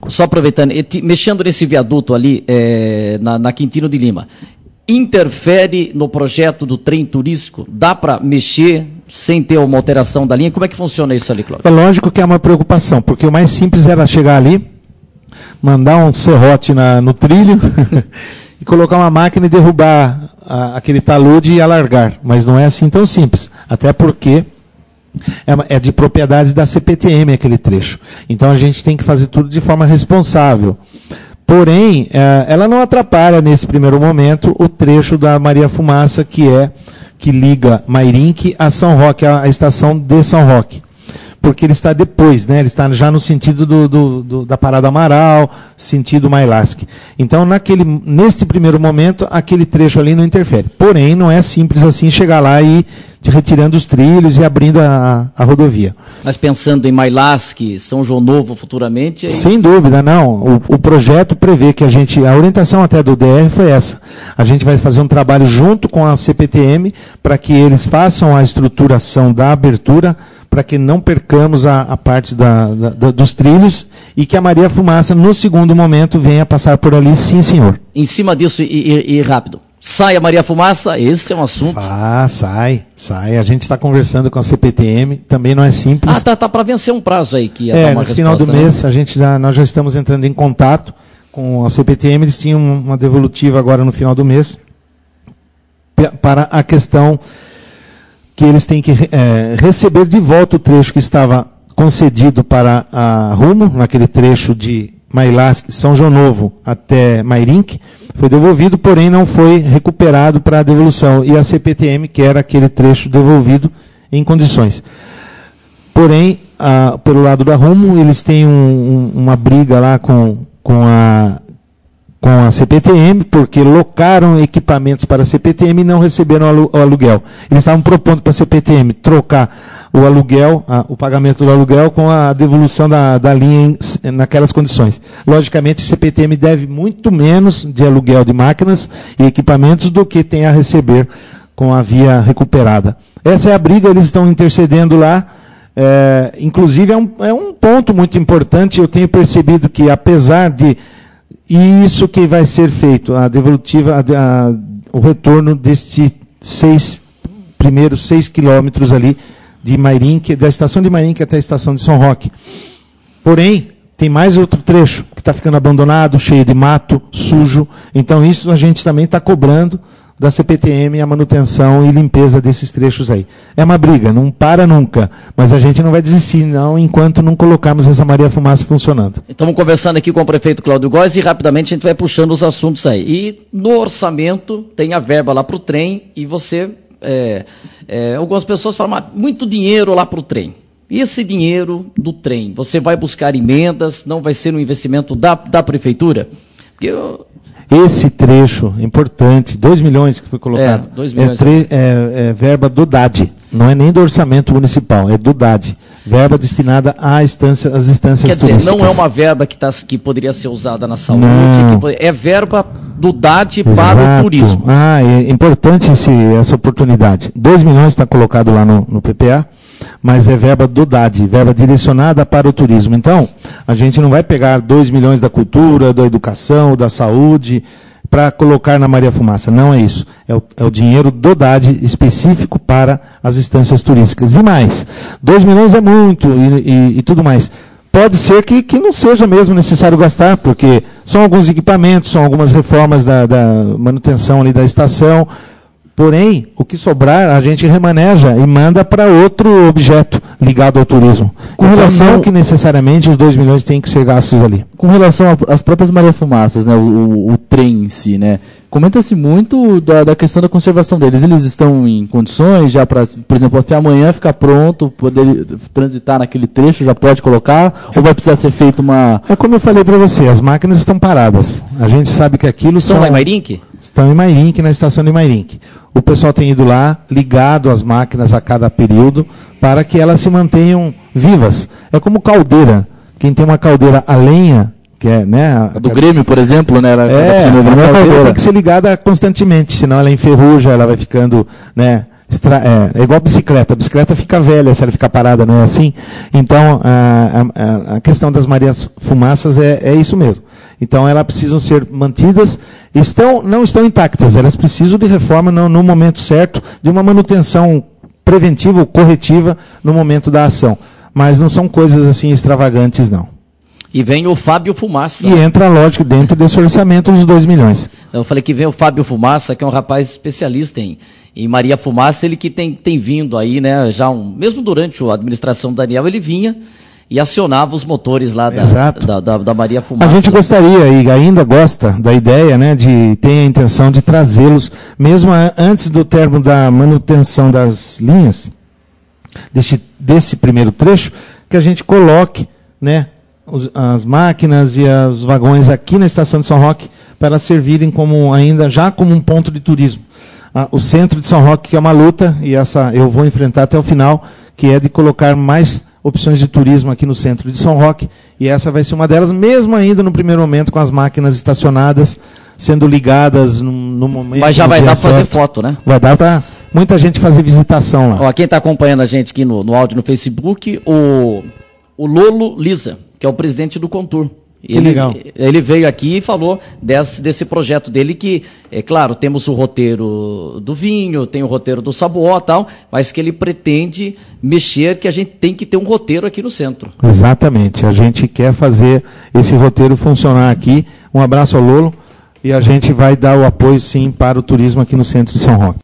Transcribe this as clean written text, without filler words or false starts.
Só aproveitando, mexendo nesse viaduto ali, na Quintino de Lima, interfere no projeto do trem turístico? Dá para mexer sem ter uma alteração da linha? Como é que funciona isso ali, Cláudio? É lógico que é uma preocupação, porque o mais simples era chegar ali, mandar um serrote no trilho e colocar uma máquina e derrubar aquele talude e alargar. Mas não é assim tão simples, até porque é de propriedade da CPTM aquele trecho. Então a gente tem que fazer tudo de forma responsável. Porém, ela não atrapalha nesse primeiro momento o trecho da Maria Fumaça, que liga Mairinque a São Roque, a estação de São Roque. Porque ele está depois, né? Ele está já no sentido da Parada Amaral, sentido Mailasque. Então, neste primeiro momento, aquele trecho ali não interfere. Porém, não é simples assim chegar lá e retirando os trilhos e abrindo a rodovia. Mas pensando em Mailasque, São João Novo futuramente... Sem dúvida, não. O projeto prevê que a orientação até do DR foi essa. A gente vai fazer um trabalho junto com a CPTM para que eles façam a estruturação da abertura, para que não percamos a parte dos trilhos e que a Maria Fumaça, no segundo momento, venha passar por ali, sim, senhor. Em cima disso, e rápido, sai a Maria Fumaça? Esse é um assunto. Sai. A gente está conversando com a CPTM, também não é simples. Tá para vencer um prazo aí que ia dar uma resposta, no final do mês, né? Nós já estamos entrando em contato com a CPTM, eles tinham uma devolutiva agora no final do mês, para a questão que eles têm que receber de volta o trecho que estava concedido para a Rumo, naquele trecho de Mailasque, São João Novo até Mairinque, foi devolvido, porém não foi recuperado para a devolução. E a CPTM quer aquele trecho devolvido em condições. Porém, pelo lado da Rumo, eles têm uma briga lá com a CPTM, porque locaram equipamentos para a CPTM e não receberam o aluguel. Eles estavam propondo para a CPTM trocar o aluguel, o pagamento do aluguel com a devolução da linha naquelas condições. Logicamente, a CPTM deve muito menos de aluguel de máquinas e equipamentos do que tem a receber com a via recuperada. Essa é a briga, eles estão intercedendo lá. Inclusive, é um ponto muito importante. Eu tenho percebido que, apesar de isso que vai ser feito, a devolutiva, o retorno destes primeiros 6 quilômetros ali de Mairinque, da estação de Mairinque até a estação de São Roque. Porém, tem mais outro trecho que está ficando abandonado, cheio de mato, sujo. Então, isso a gente também está cobrando da CPTM a manutenção e limpeza desses trechos aí. É uma briga, não para nunca, mas a gente não vai desistir não enquanto não colocarmos essa Maria Fumaça funcionando. Estamos conversando aqui com o prefeito Cláudio Góes e rapidamente a gente vai puxando os assuntos aí. E no orçamento tem a verba lá para o trem e você, algumas pessoas falam, muito dinheiro lá para o trem. E esse dinheiro do trem, você vai buscar emendas, não vai ser um investimento da prefeitura? Porque esse trecho importante, 2 milhões que foi colocado, 2 milhões. É verba do DAD, não é nem do orçamento municipal, é do DAD, verba destinada às instâncias turísticas. Quer dizer, não é uma verba que poderia ser usada na saúde, é verba do DAD para o turismo. É importante essa oportunidade. 2 milhões está colocado lá no PPA, mas é verba do DAD, verba direcionada para o turismo. Então, a gente não vai pegar 2 milhões da cultura, da educação, da saúde, para colocar na Maria Fumaça. Não é isso. É o dinheiro do DAD específico para as instâncias turísticas. E mais, 2 milhões é muito e tudo mais. Pode ser que não seja mesmo necessário gastar, porque são alguns equipamentos, são algumas reformas da manutenção ali da estação. Porém, o que sobrar, a gente remaneja e manda para outro objeto ligado ao turismo. Com relação não que necessariamente os 2 milhões têm que ser gastos ali. Com relação às próprias Maria Fumaças, né, o trem em si, né, comenta-se muito da questão da conservação deles. Eles estão em condições já para, por exemplo, até amanhã ficar pronto, poder transitar naquele trecho, já pode colocar? Ou vai precisar ser feito uma... É como eu falei para você, as máquinas estão paradas. A gente sabe que aquilo estão lá em Mairinque? Estão em Mairinque, na estação de Mairinque. O pessoal tem ido lá, ligado as máquinas a cada período, para que elas se mantenham vivas. É como caldeira. Quem tem uma caldeira a lenha, que é, né? Do Grêmio, por exemplo, né? A caldeira tem que ser ligada constantemente, senão ela enferruja, ela vai ficando, né, É igual bicicleta. A bicicleta fica velha se ela ficar parada, não é assim? Então, a questão das Marias Fumaças é isso mesmo. Então, elas precisam ser mantidas, não estão intactas, elas precisam de reforma no momento certo, de uma manutenção preventiva ou corretiva no momento da ação. Mas não são coisas assim extravagantes, não. E vem o Fábio Fumaça. E entra, lógico, dentro desse orçamento dos 2 milhões. Eu falei que vem o Fábio Fumaça, que é um rapaz especialista em Maria Fumaça, ele que tem vindo aí, né, mesmo durante a administração do Daniel, ele vinha e acionava os motores lá da Maria Fumaça. A gente gostaria e ainda gosta da ideia, né, tem a intenção de trazê-los, mesmo antes do termo da manutenção das linhas, desse primeiro trecho, que a gente coloque, né, as máquinas e os vagões aqui na estação de São Roque para elas servirem como um ponto de turismo. O centro de São Roque, que é uma luta, e essa eu vou enfrentar até o final, que é de colocar mais opções de turismo aqui no centro de São Roque, e essa vai ser uma delas, mesmo ainda no primeiro momento com as máquinas estacionadas, sendo ligadas no momento... Mas já vai dar para fazer foto, né? Vai dar para muita gente fazer visitação lá. Ó, quem está acompanhando a gente aqui no áudio no Facebook, o Lolo Lisa, que é o presidente do Contur. Legal. Ele veio aqui e falou desse projeto dele que, é claro, temos o roteiro do vinho, tem o roteiro do sabuó e tal, mas que ele pretende mexer, que a gente tem que ter um roteiro aqui no centro. Exatamente, a gente quer fazer esse roteiro funcionar aqui. Um abraço ao Lolo e a gente vai dar o apoio sim para o turismo aqui no centro de São Roque.